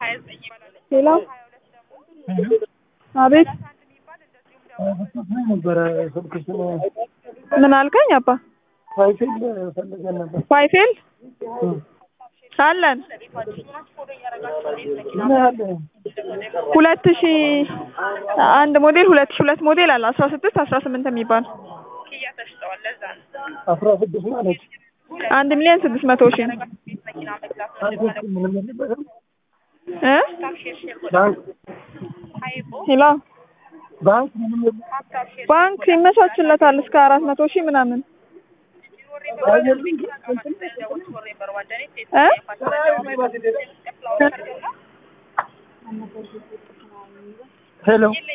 ሄሎ አቤት ምን አልከኝ አባ ፋይፌል ፈልገን ነበር ፋይፌል አለን 2001 ሞዴል 2002 ሞዴል አለ 16 18 የሚባል 16 ማለት 1,600,000 ሄሎ ባንክ ይመቻችለታል እስከ 400,000 ምናምን ሄሎ